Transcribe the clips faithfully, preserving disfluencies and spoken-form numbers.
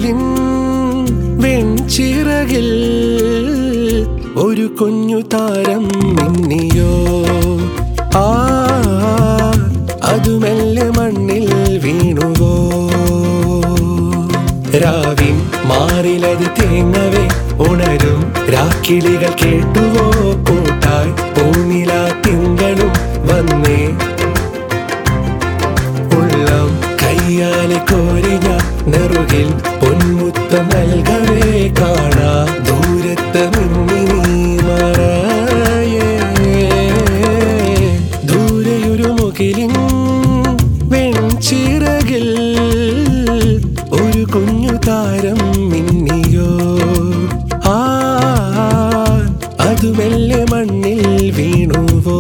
മുകിലിൻ വെൺചിറകിൽ ഒരു കുഞ്ഞു താരം മിന്നിയോ. ആ അതു മെല്ലെ മണ്ണിൽ വീണുവോ. രാവിൻ മാറിലത് തേങ്ങവേ ഉണരും രാക്കിളികൾ കേട്ടുവോ. കൂട്ടായി പൂനിലാ തിങ്കളും വന്നേ. ഉള്ളം കയ്യാലെ കോരിഞ്ഞ നെറുകിൽ പൊന്മുത്തം നൽകവേ. കാണാ ദൂരത്ത് മുന്നിനി മറയേ. ദൂരെയൊരു മുകിലിൻ വെൺചിറകിൽ ഒരു കുഞ്ഞു താരം മിന്നിയോ. ആ അതു മെല്ലെ മണ്ണിൽ വീണുവോ.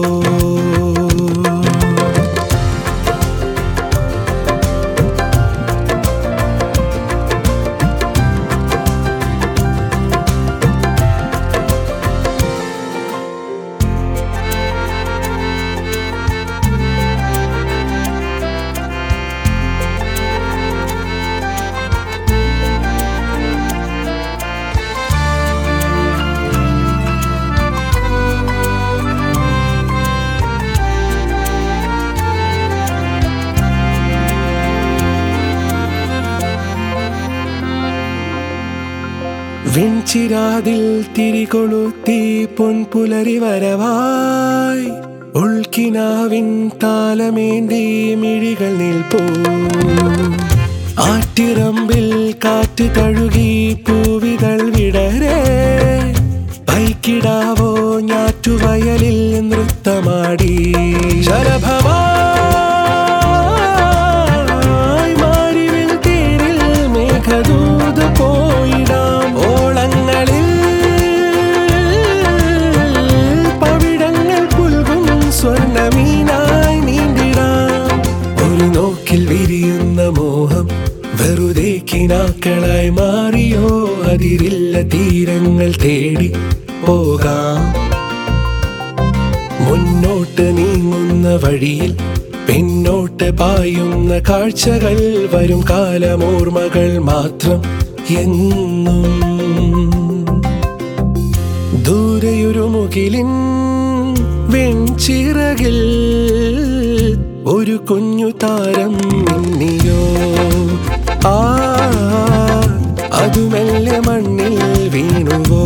വെൺചിരാതിൽ തിരികൊളുത്തി പൊൻപുലരി വരവായി. ഉൾക്കിനാവിൻ താലമേന്തി മിഴികൾ നിൽപ്പൂ. ആറ്റിറമ്പിൽ കാറ്റ് തഴുകി പൂവിതൾ വിടരേ. പൈക്കിടാവോ ഞാറ്റുവയലിൽ നൃത്തമാടി. ശരഭവാ മേഘദൂത് പോയിടാം. ഓളങ്ങളിൽ പവിഴങ്ങൾ പുൽകും സ്വർണമീനായി നീണ്ടിടാം. ഒരു നോക്കിൽ വിരിയുന്ന മോഹം വെറുതെ കിനാക്കളായി മാറിയോ. അതിരില്ല തീരങ്ങൾ തേടി പോകാം. മുന്നോട്ട് നീങ്ങുന്ന വഴിയിൽ പിന്നോട്ട് പായുന്ന കാഴ്ചകൾ വരും കാലമോർമ്മകൾ മാത്രം എന്നും. ദൂരെയൊരു മുകിലിൻ വെൺചിറകിൽ ഒരു കുഞ്ഞു താരം മിന്നിയോ. ആ അതു മെല്ലെ മണ്ണിൽ വീണുവോ.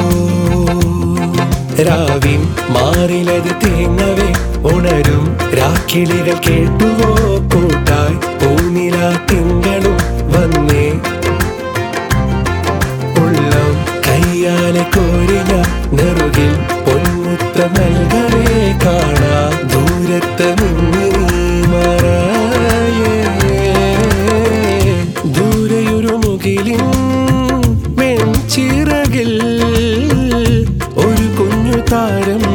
രാവിൻ മാറിലത് തേങ്ങവേ ഉണരും രാക്കിളികൾ കേട്ടുവോ. കൂട്ടായി പൂനിലാ തിങ്കളും വന്നേ. ഉള്ളം കയ്യാലെ കോരിഞ്ഞ നെറുകിൽ പൊന്മുത്തം നൽകവേ. കാണാ ദൂരത്ത് മുന്നിനി മറയേ. ദൂരെയൊരു മുകിലിൻ വെൺചിറകിൽ ഒരു കുഞ്ഞു താരം